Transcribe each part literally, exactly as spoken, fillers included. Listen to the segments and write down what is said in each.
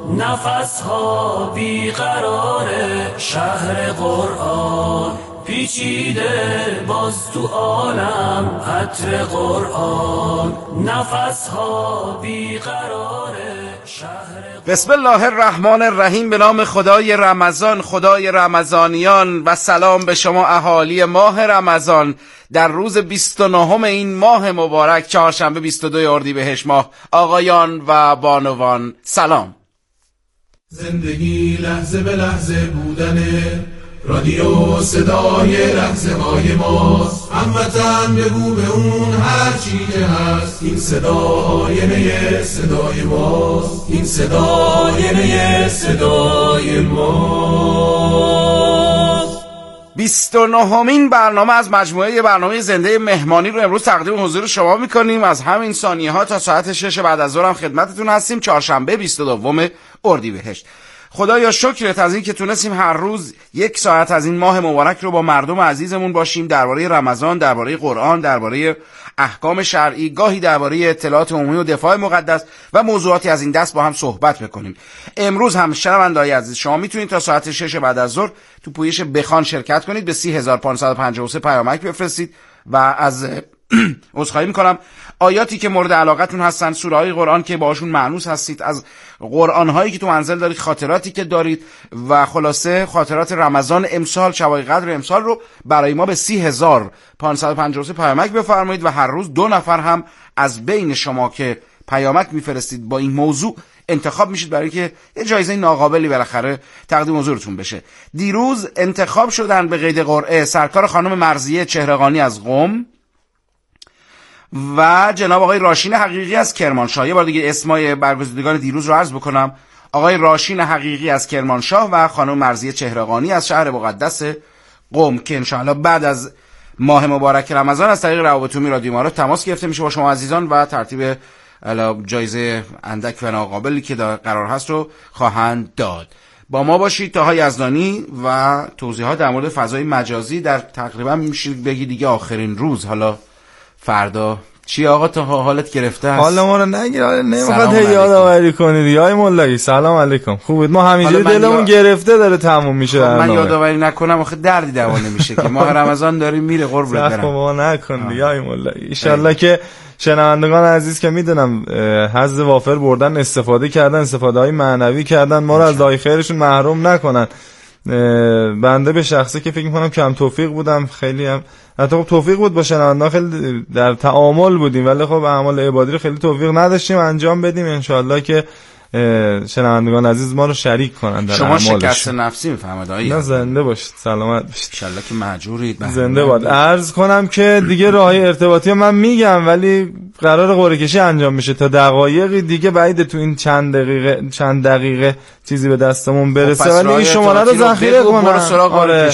نفسها بیقرار شهر قرآن، پیچیده باز تو عالم عطر قرآن، نفسها بیقرار شهر. بسم الله الرحمن الرحیم. به نام خدای رمضان، خدای رمضانیان، و سلام به شما اهالی ماه رمضان در روز بیست و نهم این ماه مبارک، چهارشنبه بیست و دوم اردیبهشت ماه. آقایان و بانوان سلام. زندگی لحظه به لحظه بودنه، رادیو صدای لحظه های ماست. هموطن بگو به اون هر چی که هست، این صدا آینه صدای ماست، این صدا آینه صدای ماست. بیست و نهمین برنامه از مجموعه برنامه زنده مهمانی رو امروز تقدیم حضور شما میکنیم. از همین ثانیه ها تا ساعت شش بعد از ظهر هم خدمتتون هستیم. چهارشنبه بیست و دوم اردیبهشت. خدایا شکرت از این که تونستیم هر روز یک ساعت از این ماه مبارک رو با مردم عزیزمون باشیم، درباره رمضان، درباره قرآن، درباره احکام شرعی، گاهی درباره اطلاعات عمومی و دفاع مقدس و موضوعاتی از این دست با هم صحبت بکنیم. امروز هم شنونده‌های عزیز، شما میتونید تا ساعت شش بعد از ظهر تو پویش بخوان شرکت کنید. به سی هزار و پانصد و پنجاه و سه پیامک بفرستید و از عذرخواهی میکنم آیاتی که مورد علاقتون هستن، سوره های قرآن که باشون معنوس هستید، از قرآن هایی که تو منزل دارید، خاطراتی که دارید و خلاصه خاطرات رمضان امسال، شبای قدر امسال رو برای ما به سی هزار و پانصد و پنجاه و سه پیامک بفرمایید و هر روز دو نفر هم از بین شما که پیامک میفرستید با این موضوع انتخاب میشید برای که یه جایزه ناقابلی بالاخره تقدیم حضورتون بشه. دیروز انتخاب شدن به قید قرعه سرکار خانم مرضیه چهرهقانی از قم و جناب آقای راشین حقیقی از کرمانشاه. یه بار دیگه اسمای برگزیدگان دیروز رو عرض بکنم: آقای راشین حقیقی از کرمانشاه و خانم مرضیه چهرهقانی از شهر مقدس قم که انشاءالله بعد از ماه مبارک رمضان از طریق روابط عمومی رادیو معارف تماس گرفته میشه با شما عزیزان و ترتیب جایزه اندک و ناقابلی که قرار هست رو خواهند داد. با ما باشید. طه یزدانی و توضیحات در مورد فضای مجازی در تقریبا میشه بگی دیگه آخرین روز. حالا فردا چی آقا؟ تا حالت گرفته است؟ حالا ما رو نگیر، نمیخواد یادآوری کنید. یا مولایی سلام علیکم. خوبید؟ ما همینجوری دلمون یا... گرفته داره تموم میشه. خب من یادآوری نکنم آخه دردی دوا نمیشه که ماه رمضان داریم میره. قربونت برم. خب نکن یا مولایی. ان شاءالله که شنوندگان عزیز که میدونم حظ وافر بردن، استفاده کردن، استفاده های معنوی کردن، ما رو از دای خیرشون محروم نکنن. بنده به شخصه که فکر میکنم کم توفیق بودم، خیلی هم حتی خب توفیق بود با شنوندگان، خیلی در تعامل بودیم ولی خب اعمال عبادی رو خیلی توفیق نداشتیم انجام بدیم. انشالله که شنوندگان عزیز ما رو شریک کنن در اعمالش. شما شکست نفسی میفهمید آقا؟ نه زنده باشید، سلامت باشید انشالله که مأجورید. زنده باد. عرض کنم که دیگه راهی ارتباطی من میگم ولی قرار قرعه کشی انجام میشه تا دقایقی دیگه بعید تو این چند دقیقه چند دقیقه چیزی به دستمون برسه ولی این شماره رو ذخیره کنم. آره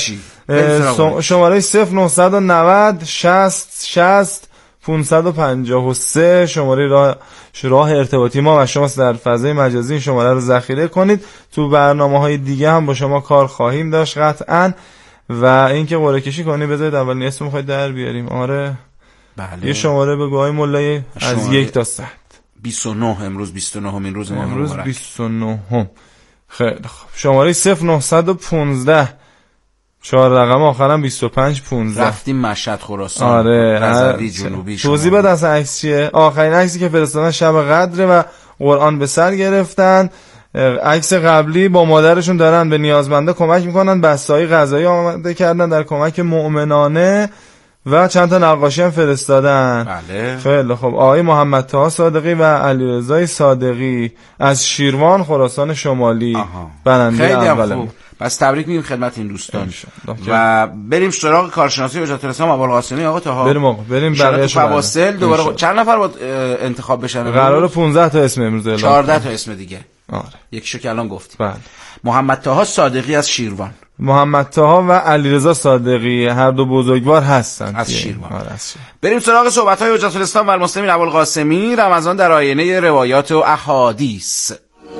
شماره صفر نهصد و نود شصت شصت پانصد و پنجاه و سه شماره راه راه ارتباطی ما و شماست در فضای مجازی. این شماره رو ذخیره کنید. تو برنامه‌های دیگه هم با شما کار خواهیم داشت قطعاً. و اینکه قرعه کشی کنی بذارید اولین اسم می‌خواید در بیاریم. آره بله. یه شماره بگو آقای مولایی از یک تا صد. بیست و نه امروز بیست و نه امین روز ماه امروز بیست و نه. خیلی خوب. شماره صفر نهصد و پانزده چهار رقم آخرم بیست و پنج پانزده. رفتیم مشهد خراسان. آره رضوی جنوبی. توضیح بده از عکس چیه؟ آخرین عکسی که فرستادن شب قدر و قرآن به سر گرفتن. عکس قبلی با مادرشون دارن به نیازمنده کمک میکنن، بسته‌های غذایی آماده کردن در کمک مؤمنانه و چند تا نقاشی هم فرستادن. بله. خیلی خب. آقای محمد طه صادقی و علیرضا صادقی از شیروان خراسان شمالی برنده اولم. پس تبریک میگیم خدمت این دوستان و بریم سراغ کارشناسی حجت الاسلام ابوالقاسمی. آقا طه بریم آقا بریم بقیه‌اش فواصل دوباره. چند نفر باید انتخاب بشن؟ قراره پانزده تا اسم امروز اعلام چهارده تا اسم دیگه. آره یکیشو که الان گفتیم. بله. محمد طه صادقی از شیروان، محمد طه و علیرضا صادقی هر دو بزرگوار هستند از شیروان. آره از شیروان. بریم سراغ صحبت‌های حجت الاسلام و المسلمین ابوالقاسمی. رمضان در آینه روایات و احادیث.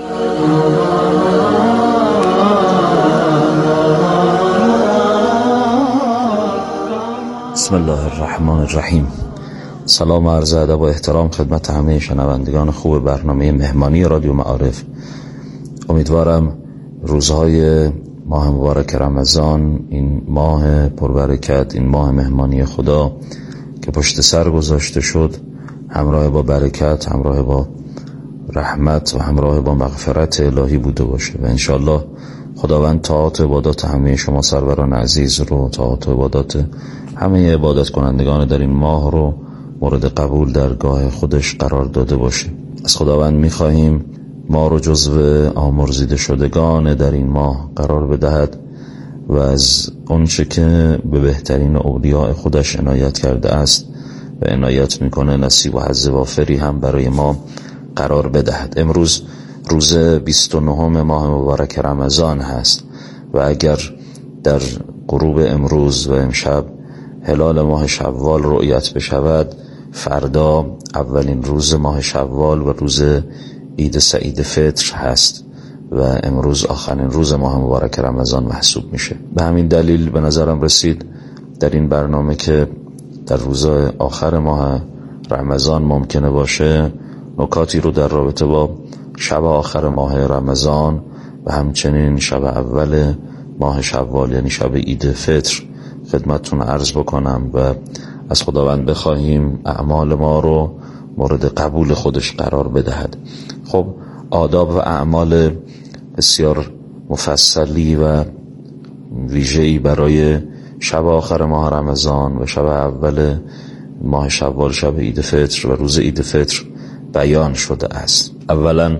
بسم الله الرحمن الرحیم. سلام و عرض ادب و احترام خدمت همه شنوندگان خوب برنامه مهمانی رادیو معارف. امیدوارم روزهای ماه مبارک رمضان، این ماه پربرکت، این ماه مهمانی خدا که پشت سر گذاشته شد، همراه با برکت، همراه با رحمت و همراه با مغفرت الهی بوده باشه و انشالله خداوند طاعات و عبادات همه شما سروران عزیز رو، طاعات و عبادات همه عبادت کنندگان در این ماه رو مورد قبول درگاه خودش قرار داده باشه. از خداوند میخواهیم ما رو جزو آمرزیده شدگان در این ماه قرار بدهد و از اونچه که به بهترین اولیاء خودش عنایت کرده است و عنایت میکنه نصیب و حظ وافری هم برای ما قرار بدهد. امروز روز بیست و نهم ماه مبارک رمضان هست و اگر در غروب امروز و امشب هلال ماه شوال رؤیت بشود، فردا اولین روز ماه شوال و روز عید سعید فطر هست و امروز آخرین روز ماه مبارک رمضان محسوب میشه. به همین دلیل به نظرم رسید در این برنامه که در روزهای آخر ماه رمضان ممکنه باشه نکاتی رو در رابطه با شب آخر ماه رمضان و همچنین شب اول ماه شوال یعنی شب عید فطر خدمتتون عرض بکنم و از خداوند بخواهیم اعمال ما رو مورد قبول خودش قرار بدهد. خب آداب و اعمال بسیار مفصلی و ویژه‌ای برای شب آخر ماه رمضان و شب اول ماه شوال، شب عید فطر و روز عید فطر بیان شده است. اولا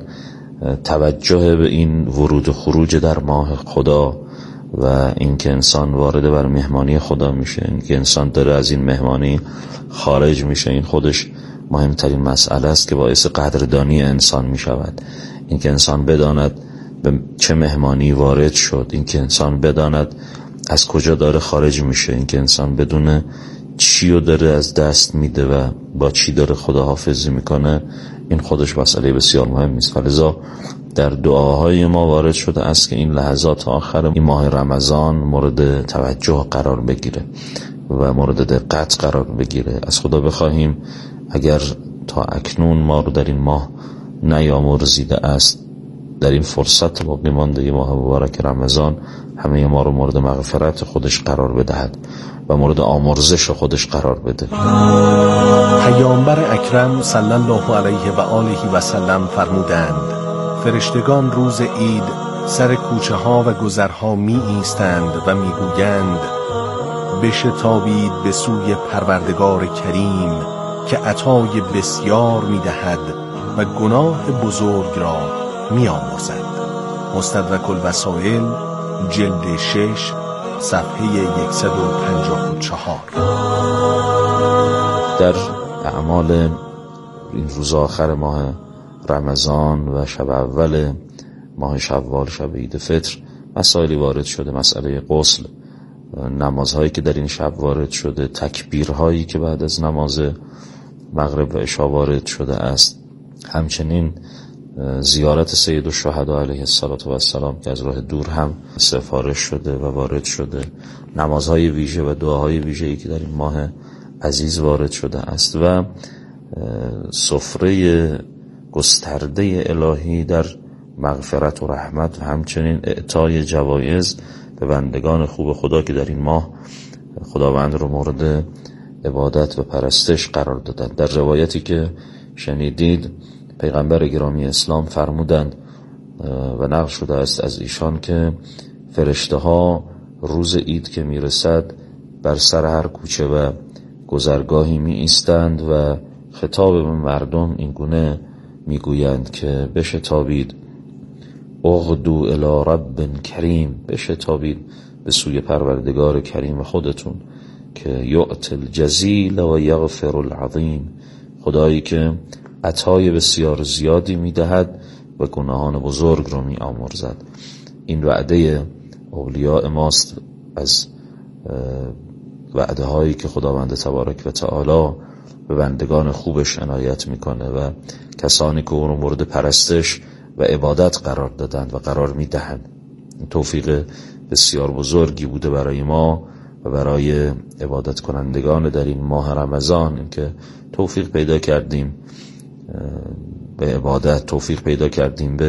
توجه به این ورود و خروج در ماه خدا و اینکه انسان وارد بر مهمانی خدا میشه، اینکه انسان داره از این مهمانی خارج میشه، این خودش مهمترین مسئله است که باعث قدردانی انسان میشود. اینکه انسان بداند به چه مهمانی وارد شد، اینکه انسان بداند از کجا داره خارج میشه، اینکه انسان بدونه چی رو داره از دست میده و با چی داره خداحافظی میکنه، این خودش مسئله بسیار مهم است. لذا در دعاهای ما وارد شده است که این لحظات آخر این ماه رمضان مورد توجه قرار بگیره و مورد دقت قرار بگیره. از خدا بخواهیم اگر تا اکنون ما رو در این ماه نیامرزیده است، در این فرصت باقی مانده ماه مبارک رمضان همه ما رو مورد مغفرت خودش قرار بدهد و مورد آمرزش خودش قرار بده. پیامبر اکرم صلی الله علیه و آله و سلم فرمودند فرشتگان روز عید سر کوچه ها و گذرها می ایستند و می گویند بشتابید به سوی پروردگار کریم که عطای بسیار می دهد و گناه بزرگ را می آمرزد. مستدرک الوسائل جلد شش صفحه صد و پنجاه و چهار. در اعمال این روز آخر ماه رمضان و شب اول ماه شوال، شب عید فطر، مسائلی وارد شده. مسئله غسل، نمازهایی که در این شب وارد شده، تکبیرهایی که بعد از نماز مغرب و عشا وارد شده است، همچنین زیارت سید الشهدا علیه السلام که از راه دور هم سفارش شده و وارد شده، نمازهای ویژه و دعاهای ویژه‌ای که در این ماه عزیز وارد شده است و سفره گسترده الهی در مغفرت و رحمت و همچنین اعطای جوایز به بندگان خوب خدا که در این ماه خداوند رو مورد عبادت و پرستش قرار دادن. در روایتی که شنیدید پیغمبر گرامی اسلام فرمودند و نقل شده است از ایشان که فرشته ها روز عید که میرسد بر سر هر کوچه و گذرگاهی می ایستند و خطاب به مردم این گونه میگویند که بشتابید اغدو الی رب کریم، بشتابید به سوی پروردگار کریم خودتون که یعطی الجزیل و یغفر العظیم، خدایی که عطای بسیار زیادی میدهد و گناهان بزرگ رو می آمرزد. این وعده اولیاء ماست از وعده هایی که خداوند تبارک و تعالی به بندگان خوبش عنایت میکنه و کسانی که اون رو مورد پرستش و عبادت قرار دادند و قرار میدهند. توفیق بسیار بزرگی بوده برای ما و برای عبادت کنندگان در این ماه رمضان، اینکه توفیق پیدا کردیم به عبادت، توفیق پیدا کردیم به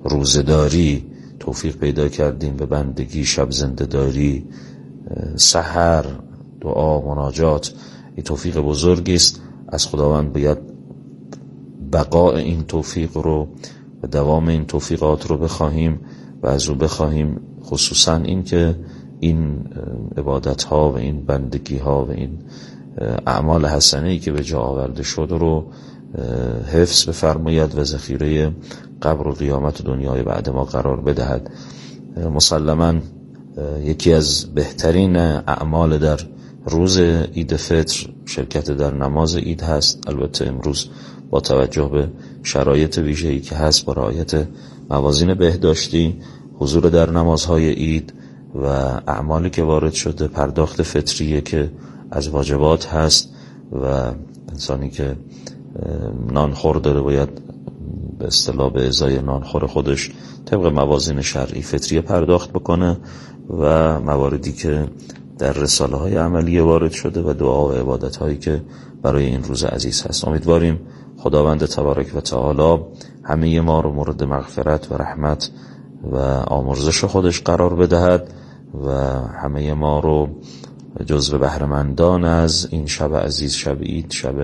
روزداری توفیق پیدا کردیم، به بندگی، شب زنده‌داری، سحر، دعا، مناجات. این توفیق بزرگی است. از خداوند باید بقاء این توفیق رو و دوام این توفیقات رو بخواهیم و از او بخواهیم، خصوصا این که این عبادت ها و این بندگی ها و این اعمال حسنه‌ای که به جا آورده شد رو حفظ بفرماید و ذخیره قبر و قیامت و دنیای بعد ما قرار بدهد. مسلماً یکی از بهترین اعمال در روز عید فطر شرکت در نماز عید هست. البته امروز با توجه به شرایط ویژه‌ای که هست، با رعایت موازین بهداشتی، حضور در نمازهای عید و اعمالی که وارد شده، پرداخت فطریه که از واجبات هست و انسانی که نانخور داره باید به اصطلاح به ازای نانخور خودش طبق موازین شرعی فطریه پرداخت بکنه و مواردی که در رساله های عملیه وارد شده و دعا و عبادت هایی که برای این روز عزیز هست. امیدواریم خداوند تبارک و تعالی همه ما رو مورد مغفرت و رحمت و آمرزش خودش قرار بدهد و همه ما رو جزو بهره‌مندان از این شب عزیز، شب عید، شب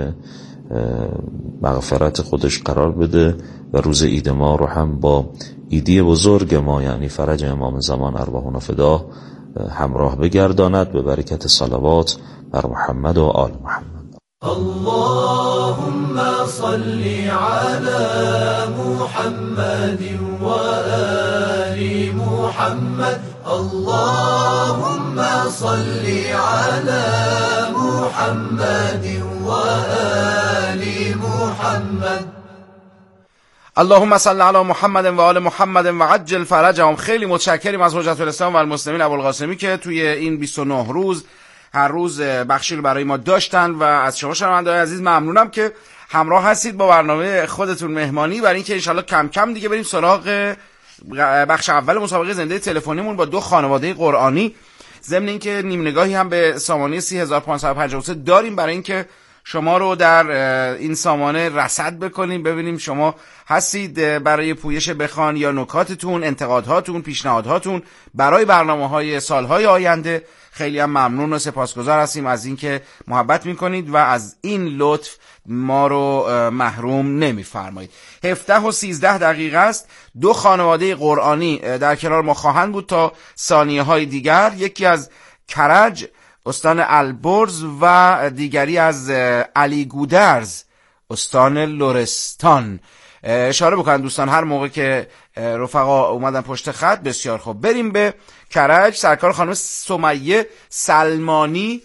مغفرت خودش قرار بده و روز عید ما رو هم با عیدی بزرگ ما یعنی فرج امام زمان ارواحنا فداه همراه بگرداند به برکت صلوات بر محمد و آل محمد. اللهم صل على محمد و آل محمد. اللهم صل على محمد و آل محمد. اللهم صل علی محمد و آل محمد و عجل فرجهم. خیلی متشکریم از حجت الاسلام و المسلمین ابوالقاسمی که توی این بیست و نه روز هر روز بخشی رو برای ما داشتن و از شما شنونده‌های عزیز ممنونم که همراه هستید با برنامه خودتون مهمانی، برای اینکه انشالله کم کم دیگه بریم سراغ بخش اول مسابقه زنده تلفنیمون با دو خانواده قرآنی. ضمن اینکه نیم نگاهی هم به سامانه سی هزار و پانصد و پنجاه و سه داریم برای اینکه شما رو در این سامانه رصد بکنیم، ببینیم شما هستید برای پویش بخوان یا نکاتتون، انتقادهاتون، پیشنهادهاتون برای برنامه‌های سالهای آینده. خیلی هم ممنون و سپاسگزار هستیم از اینکه محبت میکنید و از این لطف ما رو محروم نمیفرمایید. هفده و سیزده دقیقه است. دو خانواده قرآنی در کنار ما خواهند بود تا ثانیه های دیگر. یکی از کرج استان البرز و دیگری از علی گودرز استان لرستان. اشاره بکنن دوستان هر موقع که رفقا اومدن پشت خط. بسیار خوب، بریم به کرج. سرکار خانم سمیه سلمانی.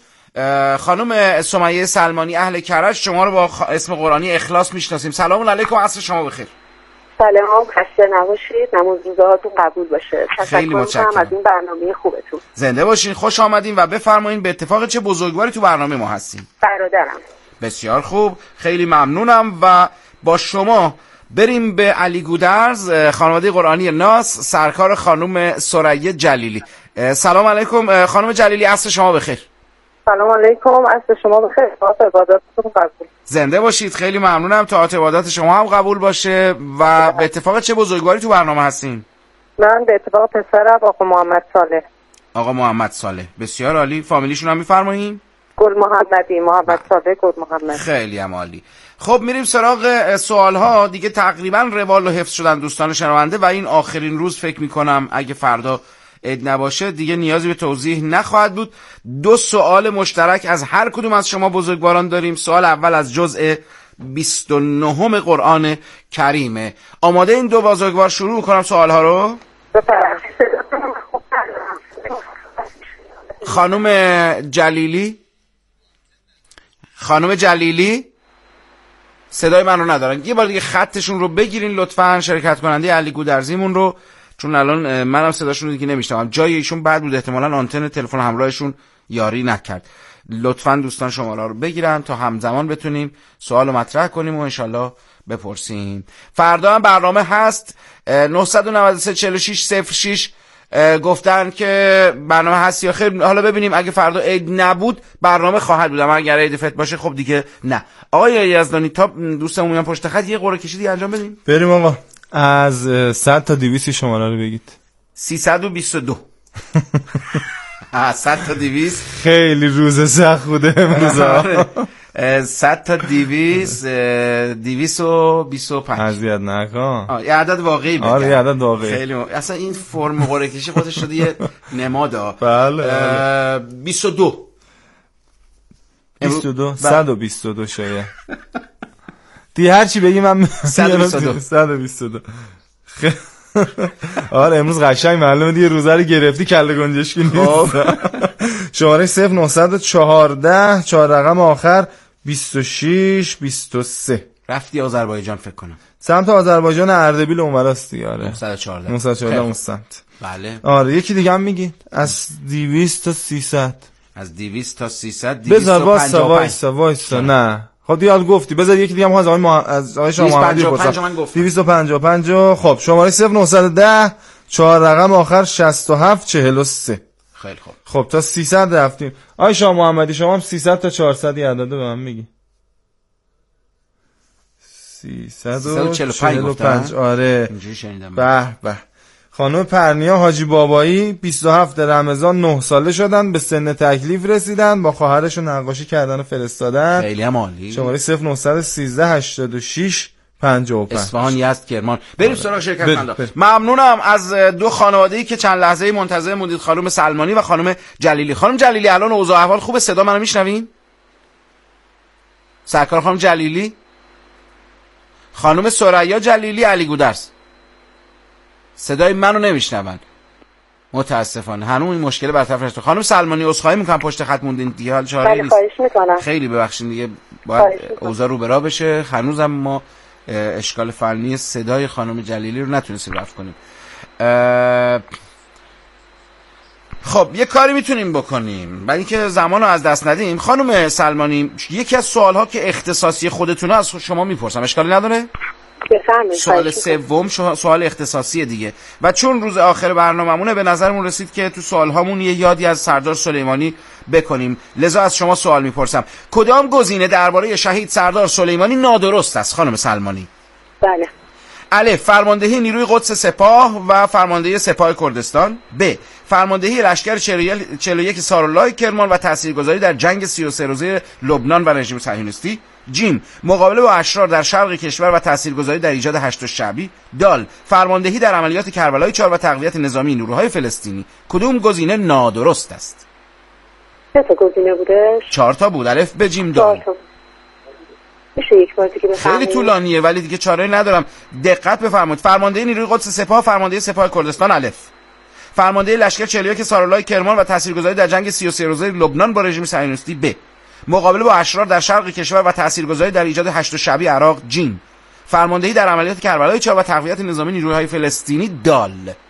خانم سمیه سلمانی اهل کرج، شما رو با اسم قرآنی اخلاص میشناسیم. سلام علیکم، عصر شما بخیر. سلام، خسته نباشید، نماز روزهاتون قبول باشه. خیلی متشکرم از این برنامه خوبتون. زنده باشین، خوش آمدین و بفرمایین به اتفاق چه بزرگواری تو برنامه ما هستیم. برادرم. بسیار خوب، خیلی ممنونم و با شما بریم به علی گودرز، خانواده قرآنی ناس، سرکار خانم ثریا جلیلی. سلام علیکم خانم جلیلی، عصر شما بخیر. سلام علیکم، عصر شما بخیر. طاعت عباداتتون قبول. زنده باشید، خیلی ممنونم. طاعت عبادات شما هم قبول باشه و به اتفاق چه بزرگواری تو برنامه هستین؟ من به اتفاق پسرم آقا محمد صالح. آقا محمد صالح، بسیار عالی. فامیلیشون هم میفرمایین؟ گل محمدی، محمد صالح گل محمد. خیلی هم عالی. خب میریم سراغ سوال ها. دیگه تقریبا روال و حفظ شدن دوستان شنونده و این آخرین روز فکر میکنم اگه فردا عید نباشه دیگه نیازی به توضیح نخواهد بود. دو سوال مشترک از هر کدوم از شما بزرگواران داریم. سوال اول از جزء بیست و نه قرآن کریمه. آماده این دو بزرگوار شروع کنم سوال ها رو؟ خانم جلیلی خانم جلیلی صدای من رو ندارن. یه بار دیگه خطشون رو بگیرین لطفاً، شرکت کننده علی گودرزیمون رو، چون الان منم صداشون رو دیگه نمیشنوم. جای ایشون بعد بود، احتمالاً آنتن تلفن همراهشون یاری نکرد. لطفاً دوستان شماره رو بگیرن تا همزمان بتونیم سوال رو مطرح کنیم و انشالله بپرسیم. فردا هم برنامه هست. نه نه سه چهار شش صفر شش گفتن که برنامه هست یا خیر. حالا ببینیم، اگه فردا عید نبود برنامه خواهد بود، اما اگر عید فطر باشه خب دیگه نه. آقای یزدانی تا دوستمون میان پشت خط یه قرعه کشی دیگه انجام بدیم. بریم آقا. از صد تا دویست شماره رو بگید. سیصد و بیست و دو. صد تا دویست خیلی روز سخت بوده امروز. صد تا دویست دویست و بیست و پنج. اذیت نکن. یه عدد واقعی بگم. آره یه عدد واقعی. خیلی م... اصلا این فرم قرعه کشی خودش شده یه نمادا. بله. بیست و دو. بیست و دو. صد و بیست و دو شاید. دیگه هر چی بگی من صد و بیست و دو. صد و بیست و دو. آره امروز قشنگ معلومه دیگه روزه رو گرفتی کله گنجشکی نیست. شماره صفر نهصد و چهارده چهار رقم آخر بیست و شش بیست و سه. رفتی آذربایجان فکر کنم. سمت آذربایجان اردبیل اونوراست دیگه. آره نهصد و چهارده نهصد و چهارده اون سمت. بله. آره یکی دیگه هم میگید از دویست تا سیصد. از دویست تا سیصد. دویست بذار وایسا وایسا وایسا نه خب دیگه گفتی بذار یکی دیگه هم از آقای ما... از آقای شما محمدی بپرسم. دویست و پنجاه و پنج. خب شماره صفر نهصد و ده چهار رقم آخر شصت و هفت چهل و سه. خیلی خوب. خب تا سیصد رفتیم. آقای شما محمدی شما هم سیصد تا چهارصد یه عدد به من میگی. سیصد و چهل و پنج. آره اینجوری شنیدم. به به. خانم پرنیا حاجی بابایی بیست و هفت رمضان نه ساله شدن، به سن تکلیف رسیدن، با خواهرشون نقاشی کردن و فرستادن. خیلی هم عالی. شماره صفر نهصد و سیزده هشتاد و شش پنجاه و پنج. اصفهان یزد کرمان. بریم سراغ شرکت‌مندا. ممنونم از دو خانواده‌ای که چند لحظه‌ای منتظر موندید، خانم سلمانی و خانم جلیلی. خانم جلیلی الان اوضاع احوال خوبه؟ صدا منو میشنوین؟ سرکار خانم جلیلی؟ خانم سریا جلیلی علی گودرز. صدای منو نمیشنون متاسفانه. هنوز این مشکل برطرف نشده. خانم سلمانی عذرخواهی میکنم پشت خط موندین دیگه، حال چاره نیست. خواهش میکنم. خیلی ببخشید دیگه باید اوضاع رو برا بشه. هنوزم ما اشکال فنی صدای خانم جلیلی رو نتونستیم رفع کنیم. خب یه کاری میتونیم بکنیم برای اینکه زمان رو از دست ندیم. خانم سلمانی یکی از سوالها که اختصاصی خودتونه از شما میپرسم، اشکالی نداره؟ بفرمایید. سوال سوم سوال اختصاصی دیگه، و چون روز آخر برنامه‌مونه به نظرمون رسید که تو سوالهامون یه یادی از سردار سلیمانی بکنیم، لذا از شما سوال میپرسم. کدام گزینه درباره شهید سردار سلیمانی نادرست است خانم سلمانی؟ بله. الف فرماندهی نیروی قدس سپاه و فرماندهی سپاه کردستان. ب فرماندهی لشکر چهل و یک سارالله کرمان و تاثیرگذاری در جنگ سی و سه روزه لبنان و رژیم صهیونیستی. جیم مقابله با اشرار در شرق کشور و تاثیرگذاری در ایجاد هشت شعبی. دال فرماندهی در عملیات کربلای چهار و تقویت نظامی نیروهای فلسطینی. کدوم گزینه نادرست است؟ سه تا گزینه بودش. چهار تا بود. الف ب جیم دال. میشه یک بار دیگه بفرمایید؟ خیلی طولانیه ولی دیگه چاره‌ای ندارم. دقت بفرمایید. فرماندهی نیروی قدس سپاه، فرماندهی سپاه کردستان الف. فرماندهی لشکر چهل و یک سارالله کرمان و تاثیرگذاری در جنگ سی و سه روزه لبنان با رژیم صهیونیستی ب. مقابله با اشرار در شرق کشور و تاثیرگذاری در ایجاد هشت شعبی عراق جیم. فرماندهی در عملیات کربلای چهار و تقویت نظامی نیروهای فلسطینی دال.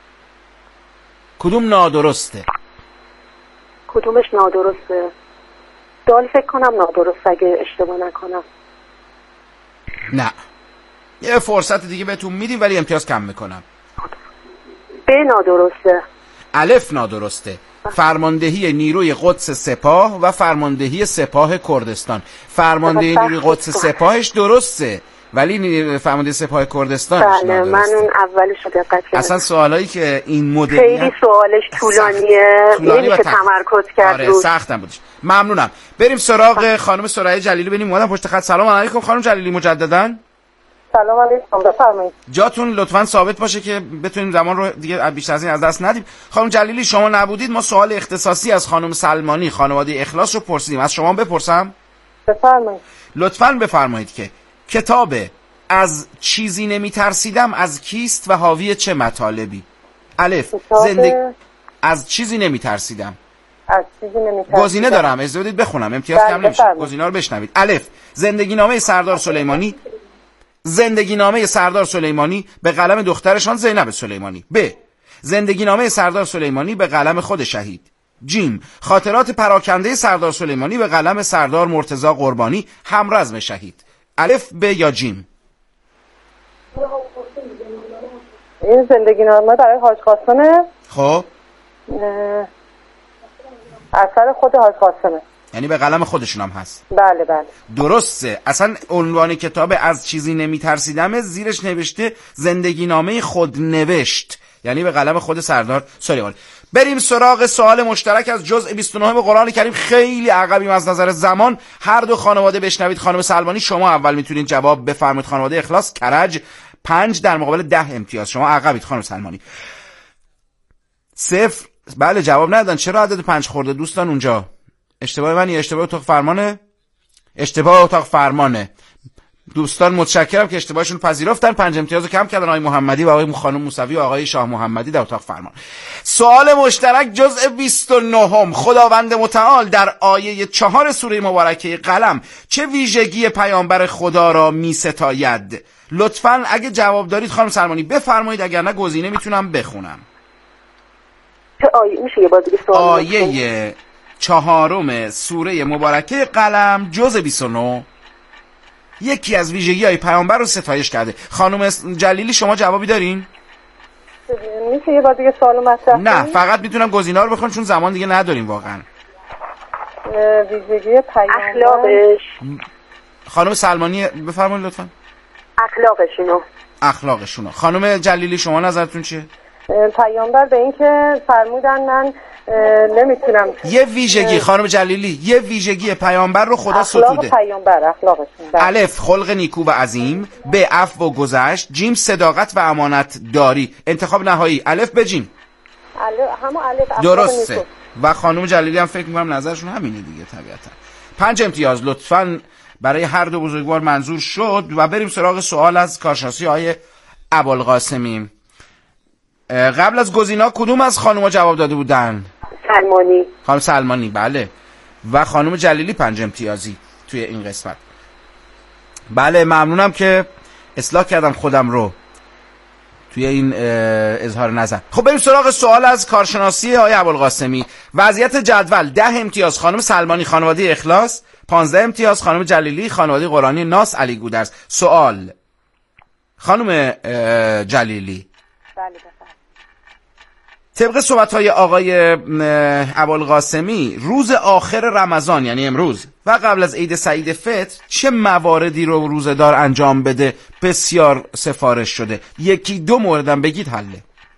کدوم نادرسته؟ کدومش نادرسته؟ دال فکر کنم نادرسته اگه اشتباه نکنم. نه یه فرصت دیگه بهتون میدیم ولی امتیاز کم میکنم. ب نادرسته. الف نادرسته. فرماندهی نیروی قدس سپاه و فرماندهی سپاه کردستان. فرماندهی نیروی قدس سپاهش درسته ولی فرماندهی سپاه کردستان بله من اون اولش رو دقت کردم. اصلا سوالایی که این مدلی خیلی سوالش طولانیه، نمیشه تمرکز کرد. آره سختم بودش. ممنونم. بریم سراغ خانم سریا جلیلی. ببینیم اومدن پشت خط. سلام علیکم خانم جلیلی مجددا. سلام علیکم بفرمایید. جاتون لطفاً ثابت باشه که بتونیم زمان رو دیگه بیشتر از این از دست ندیم. خانم جلیلی شما نبودید ما سوال اختصاصی از خانم سلمانی خانواده اخلاص رو پرسیدیم. از شما بپرسم؟ بفرمایید. لطفاً بفرمایید که کتاب از چیزی نمیترسیدم از کیست و حاوی چه مطالبی؟ الف زندگی از چیزی نمیترسیدم. از چیزی نمیترسیدم. گزینه دارم اجازه بدید بخونم امتیاز کم نمیشه. گزینه‌ها رو بشنوید. الف زندگی نامه سردار سلیمانی. زندگی نامه سردار سلیمانی به قلم دخترشان زینب سلیمانی. ب زندگی نامه سردار سلیمانی به قلم خود شهید. جیم خاطرات پراکنده سردار سلیمانی به قلم سردار مرتضی قربانی همرزم شهید. الف ب یا جیم؟ این زندگی نامه برای حاج قاسمه. خب اثر خود حاج قاسمه. یعنی به قلم خودشون هم هست. بله بله درسته. اصلا عنوان کتاب از چیزی نمیترسیدم زیرش نوشته زندگی نامه خود نوشت، یعنی به قلم خود سردار سلیمانی. بریم سراغ سوال مشترک از جزء بیست و نه قرآن کریم. خیلی عقبیم از نظر زمان. هر دو خانواده بشنوید. خانم سلمانی شما اول میتونید جواب بفرمایید. خانواده اخلاص کرج پنج در مقابل ده امتیاز. شما عقبید خانم سلمانی. صفر. بله جواب ندادن. چرا عدد پنج خورده دوستان اونجا؟ اشتباه منی؟ اشتباه اتاق فرمانه؟ اشتباه اتاق فرمانه. دوستان متشکرم که اشتباهشون پذیرفتن. پنج امتیازو کم کردن آقای محمدی و آقای خانم موسوی و آقای شاه محمدی در اتاق فرمان. سوال مشترک جزء بیست و نه. خداوند متعال در آیه چهار سوره مبارکه قلم چه ویژگی پیامبر خدا را می ستاید؟ لطفاً اگه جواب دارید خانم سلمانی بفرمایید، اگر نه گزینه میتونم بخونم. چه آیه میشه یه بار دیگه سوال؟ آیه چهارم سوره مبارکه قلم جزء بیست و نه یکی از ویژگی‌های پیامبر رو ستایش کرده. خانم جلیلی شما جوابی دارین؟ میشه یه بار دیگه سوالو مطرح کنید؟ نه فقط میتونم گزینه‌ها رو بخونم چون زمان دیگه نداریم واقعا. ویژگی پیامبر اخلاقش. خانم سلمانی بفرمایید لطفا. اخلاقشونو. اخلاقشونو. خانم جلیلی شما نظرتون چیه؟ پیامبر به این که فرمودن من نمیتونم یه ویژگی خانم جلیلی یه ویژگی پیامبر رو خدا ستوده. اخلاق پیامبر اخلاقشون. الف خلق نیکو و عظیم، ب عفو و گذشت، جیم صداقت و امانت داری. انتخاب نهایی الف به جیم. الف همون الف. درسته. و خانم جلیلی هم فکر می‌کنم نظرشون همینه دیگه طبیعتا. پنج امتیاز لطفاً برای هر دو بزرگوار منظور شد. و بریم سراغ سوال از کارشناسی آقای ابوالقاسمی. قبل از گزینه‌ها کدوم از خانم‌ها جواب داده بودن؟ سلمانی. خانم سلمانی بله. و خانم جلیلی پنج امتیازی توی این قسمت. بله ممنونم که اصلاح کردم خودم رو توی این اظهار نظر. خب بریم سراغ سوال از کارشناسی آقای ابوالقاسمی. وضعیت جدول ده امتیاز خانم سلمانی خانواده اخلاص، پانزده امتیاز خانم جلیلی خانواده قرآنی ناس علی گودرز. سوال خانم جلیلی. بله بفرمایید. طبق صحبت‌های آقای ابوالقاسمی روز آخر رمضان یعنی امروز و قبل از عید سعید فطر چه مواردی رو روزه‌دار انجام بده بسیار سفارش شده؟ یکی دو موردم بگید حله.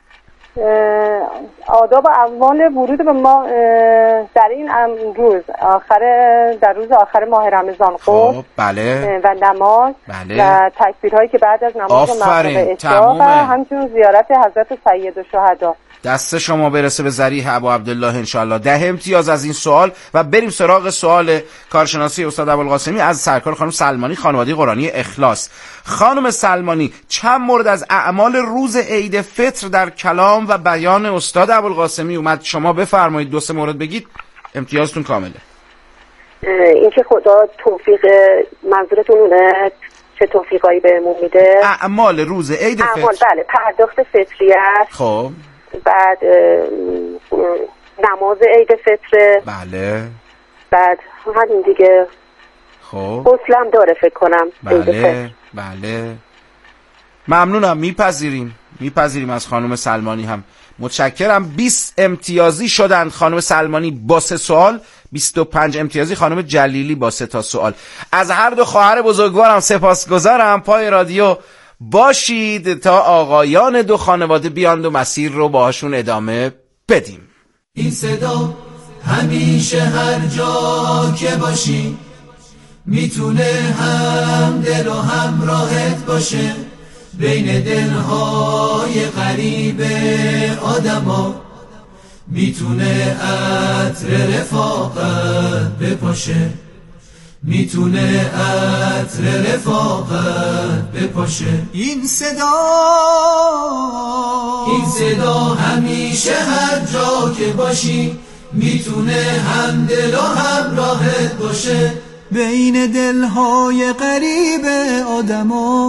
آداب و احوال ورود به ما در این روز آخر در روز آخر ماه رمضان خب بله و نماز بله. و تکبیرهایی که بعد از نماز مغرب اشراق و همچنین زیارت حضرت سید الشهدا. دست شما برسه به ذریح ابو عبدالله انشالله. ده امتیاز از این سوال. و بریم سراغ سوال کارشناسی استاد ابوالقاسمی از سرکار خانم سلمانی خانواده قرآنی اخلاص. خانم سلمانی چند مورد از اعمال روز عید فطر در کلام و بیان استاد ابوالقاسمی اومد؟ شما بفرمایید دو سه مورد بگید امتیازتون کامله. اینکه خدا توفیق منظورتون اونه چه توفیقایی بهمون میده؟ اعمال روز عید فطر. اعمال بله پرداخت فطریت. خب بعد نماز عید فطر. بله. بعد همین دیگه. خب غسلم داره فکر کنم. بله بله ممنونم. میپذیریم میپذیریم از خانم سلمانی هم. متشکرم. بیست امتیازی شدند خانم سلمانی با سه سوال، بیست و پنج امتیازی خانم جلیلی با سه تا سوال. از هر دو خواهر بزرگوارم سپاسگزارم. پای رادیو باشید تا آقایان دو خانواده بیاند و مسیر رو باهاشون ادامه بدیم. این صدا همیشه هر جا که باشی میتونه هم دل و هم راحت باشه، بین دلهای غریب آدما میتونه عطر رفاقت بپاشه، میتونه عطر رفاقت بپاشه. این صدا این صدا همیشه هر جا که باشی میتونه هم دل و هم راحت باشه، بین دلهای غریب آدما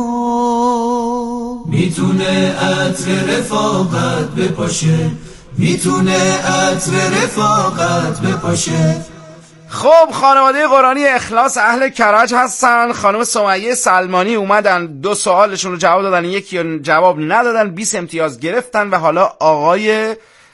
میتونه عطر رفاقت بپاشه، میتونه عطر رفاقت بپاشه. خب خانواده قرآنی اخلاص اهل کرج هستن. خانم سمیه سلمانی اومدن دو سوالشون رو جواب دادن، یکی جواب ندادن، بیست امتیاز گرفتن. و حالا آقای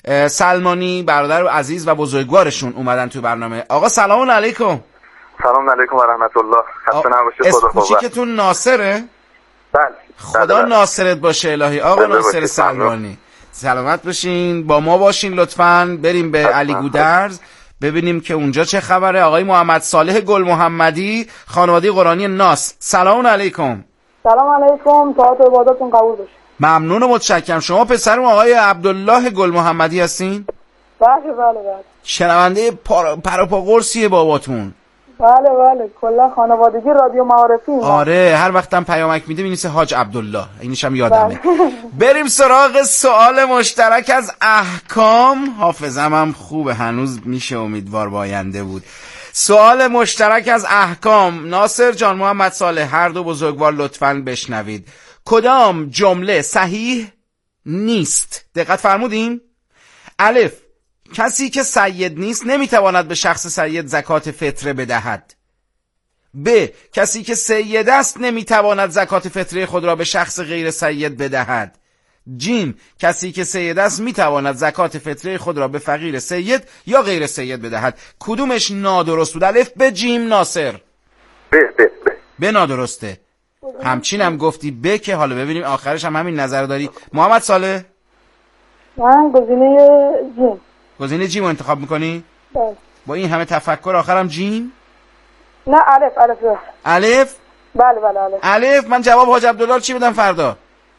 سلمانی برادر عزیز و بزرگوارشون اومدن تو برنامه. آقا سلام علیکم. سلام علیکم و رحمت الله. خسته نباشید. خدا قوت. کوچیکتون ناصره؟ بله. خدا بله. ناصرت باشه الهی. آقا ناصر سلمانی سلامت باشین، با ما باشین لطفاً. بریم به علی گودرز ببینیم که اونجا چه خبره. آقای محمد صالح گل محمدی، خانواده قرآنی ناس، سلام علیکم. سلام علیکم، طاعت و عبادتون قبول بشه. ممنون و متشکرم. شما پسرم آقای عبدالله گل محمدی هستین؟ بله بله بله. شنونده پراپا قرصیه باباتون؟ بله بله، کلا خانوادگی رادیو معارفی. آره، هر وقتم پیامک میده می‌نویسه حاج عبدالله، اینش هم یادمه. بریم سراغ سوال مشترک از احکام. حافظم هم خوبه، هنوز میشه امیدوار با آینده بود. سوال مشترک از احکام. ناصر جان، محمد صالح، هر دو بزرگوار لطفاً بشنوید. کدام جمله صحیح نیست؟ دقت فرمودین؟ الف، کسی که سید نیست نمیتواند به شخص سید زکات فطره بدهد. ب، کسی که سید است نمیتواند زکات فطره خود را به شخص غیر سید بدهد. جیم، کسی که سید است میتواند زکات فطره خود را به فقیر سید یا غیر سید بدهد. کدومش نادرست بود؟ الف ب جیم ناصر؟ ب ب ب ب نادرسته. همچین هم گفتی ب، که حالا ببینیم آخرش هم همین نظر داری. محمد صالح؟ من گزینه جیم. گزینه جیم رو انتخاب میکنی؟ بله. با این همه تفکر آخرم جیم؟ نه الف الف. الف؟ بله بله الف. الف. من جواب حاج عبدالله چی بدم فردا؟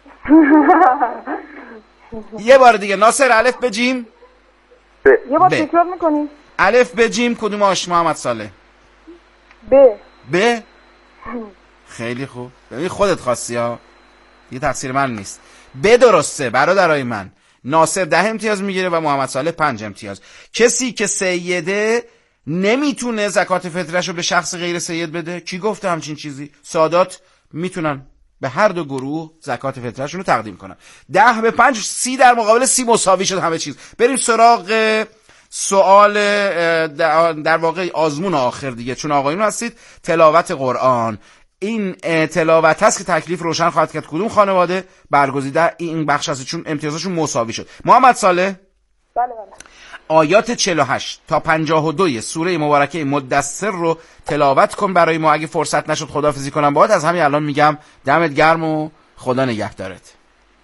یه بار دیگه ناصر، الف به جیم؟ ب. یه بار تکرار میکنی؟ الف به جیم کدوم آش محمد صالح؟ ب. ب؟ خیلی خوب. ببین خودت خواستی ها، یه تقصیر من نیست. ب درسته برادرای من. ناصر ده امتیاز میگیره و محمد صالح پنج امتیاز. کسی که سیده نمیتونه زکات فطرش رو به شخص غیر سید بده. کی گفته همچین چیزی؟ سادات میتونن به هر دو گروه زکات فطرشون رو تقدیم کنن. ده به پنج، سی در مقابل سی مساوی شد همه چیز. بریم سراغ سوال در واقع آزمون آخر دیگه، چون آقایون هستید. تلاوت قرآن. این تلاوت هست که تکلیف روشن خواهد کرد کدوم خانواده برگزیده این بخش هست، چون امتیازشون مساوی شد. محمد صالح؟ بله بله. آیات چهل و هشت تا پنجاه و دو سوره مبارکه مدثر رو تلاوت کن برای ما. اگه فرصت نشد خداحافظی کنم باهات. از همین الان میگم دمت گرم و خدا نگهدارت.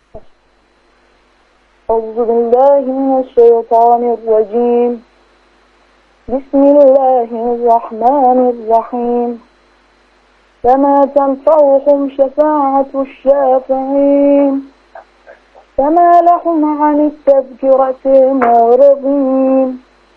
اعوذ بالله من الشیطان الرجیم. بسم الله الرحمن الرحیم. فما تنفعهم شفاعة الشافعين فما لهم عن التذكرة معرضين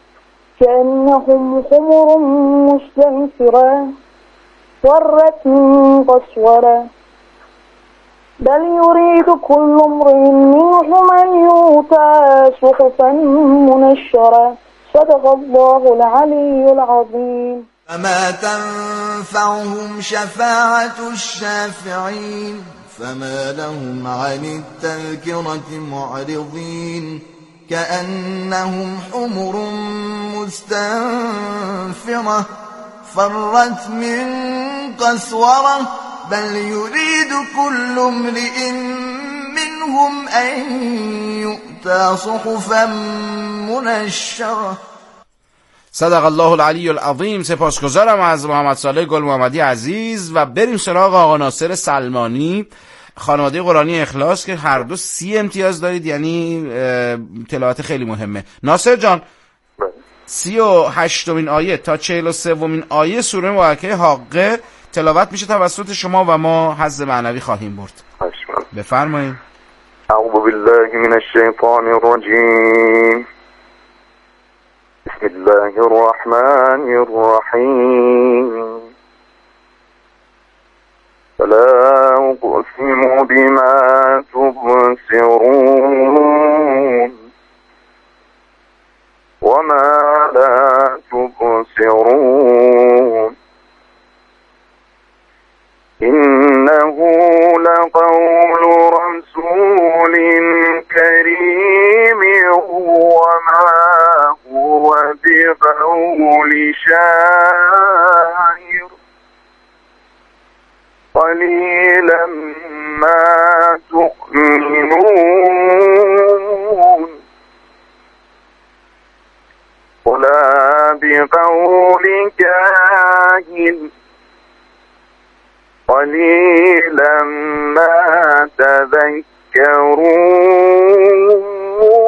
كأنهم حمر مستنفرة فرت من قسورة بل يريد كل امرئ منهم أن يؤتى صحفا منشرة صدق الله العلي العظيم. فما تنفعهم شفاعة الشافعين فما لهم عن التذكرة معرضين كأنهم حمر مستنفرة فرت من قسورة بل يريد كل امرئ منهم أن يؤتى صحفا منشرة. صدق الله العلی العظیم. سپاسگزارم از محمد صالح گل محمدی عزیز. و بریم سراغ آقا ناصر سلمانی، خانواده قرآنی اخلاص، که هر دو سی امتیاز دارید، یعنی تلاوت خیلی مهمه. ناصر جان، سی و هشتمین آیه تا چهل و سومین آیه سوره مبارکه حاقه تلاوت میشه توسط شما و ما حظ معنوی خواهیم برد. بفرمایید. اعوذ بالله من الشیطان الرجیم. بسم الله الرحمن الرحيم. فلا أقسم بما تبصرون وما لا تبصرون إنه لقول رسول كريم وما هو بقول شاعر قليلا ما تؤمنون بقول كاهن قليلا ما تذكرون